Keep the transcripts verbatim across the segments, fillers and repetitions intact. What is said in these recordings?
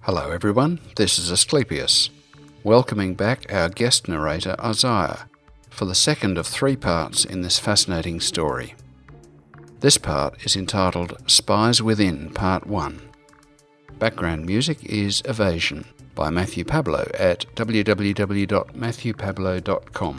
Hello everyone, this is Asclepius, welcoming back our guest narrator Isaiah for the second of three parts in this fascinating story. This part is entitled Spies Within Part one. Background music is Evasion by Matthew Pablo at w w w dot matthew pablo dot com.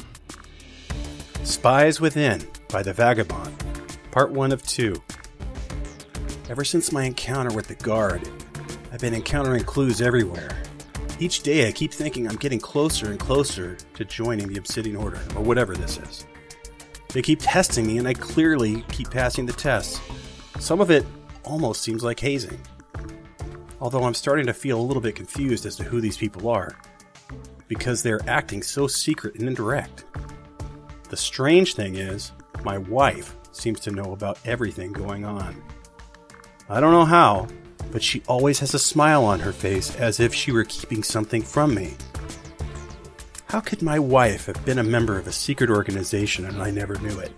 Spies Within by The Vagabond, Part one of two. Ever since my encounter with the guard, I've been encountering clues everywhere. Each day I keep thinking I'm getting closer and closer to joining the Obsidian Order, or whatever this is. They keep testing me and I clearly keep passing the tests. Some of it almost seems like hazing. Although I'm starting to feel a little bit confused as to who these people are, because they're acting so secret and indirect. The strange thing is, my wife seems to know about everything going on. I don't know how, but she always has a smile on her face as if she were keeping something from me. How could my wife have been a member of a secret organization and I never knew it?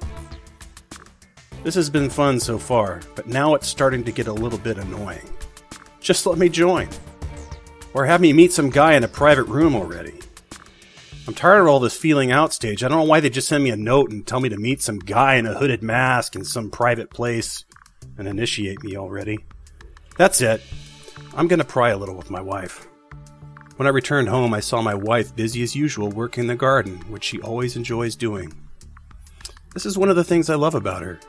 This has been fun so far, but now it's starting to get a little bit annoying. Just let me join. Or have me meet some guy in a private room already. I'm tired of all this feeling out stage. I don't know why they just send me a note and tell me to meet some guy in a hooded mask in some private place and initiate me already. That's it. I'm going to pry a little with my wife. When I returned home, I saw my wife busy as usual working in the garden, which she always enjoys doing. This is one of the things I love about her.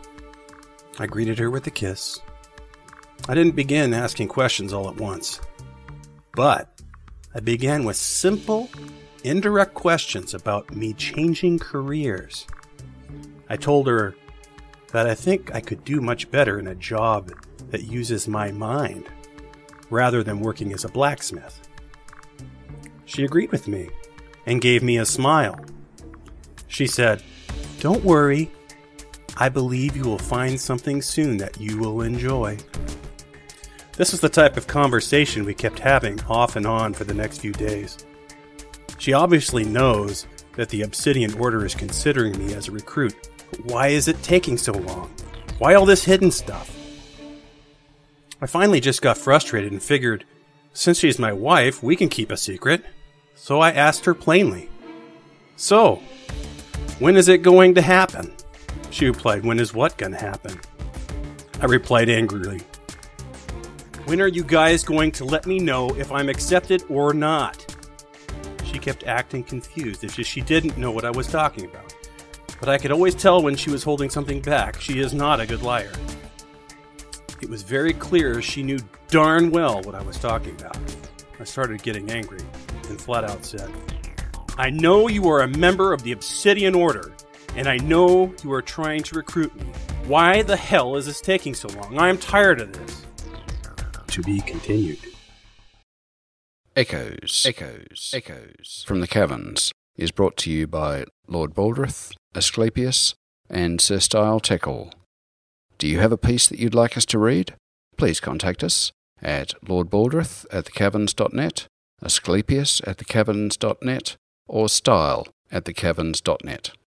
I greeted her with a kiss. I didn't begin asking questions all at once, but I began with simple, indirect questions about me changing careers. I told her that I think I could do much better in a job that uses my mind, rather than working as a blacksmith. She agreed with me and gave me a smile. She said, "Don't worry, I believe you will find something soon that you will enjoy." This was the type of conversation we kept having off and on for the next few days. She obviously knows that the Obsidian Order is considering me as a recruit. But why is it taking so long? Why all this hidden stuff? I finally just got frustrated and figured, since she's my wife, we can keep a secret. So I asked her plainly, "So, when is it going to happen?" She replied, "When is what going to happen?" I replied angrily, "When are you guys going to let me know if I'm accepted or not?" She kept acting confused, as if she didn't know what I was talking about. But I could always tell when she was holding something back. She is not a good liar. It was very clear she knew darn well what I was talking about. I started getting angry and flat out said, "I know you are a member of the Obsidian Order, and I know you are trying to recruit me. Why the hell is this taking so long? I am tired of this." To be continued. Echoes, Echoes, Echoes from the Caverns is brought to you by Lord Baldrith, Asclepius, and Sir Style Teckle. Do you have a piece that you'd like us to read? Please contact us at lordbaldrith at thecaverns dot net, Asclepius at thecaverns dot net, or Style at thecaverns dot net.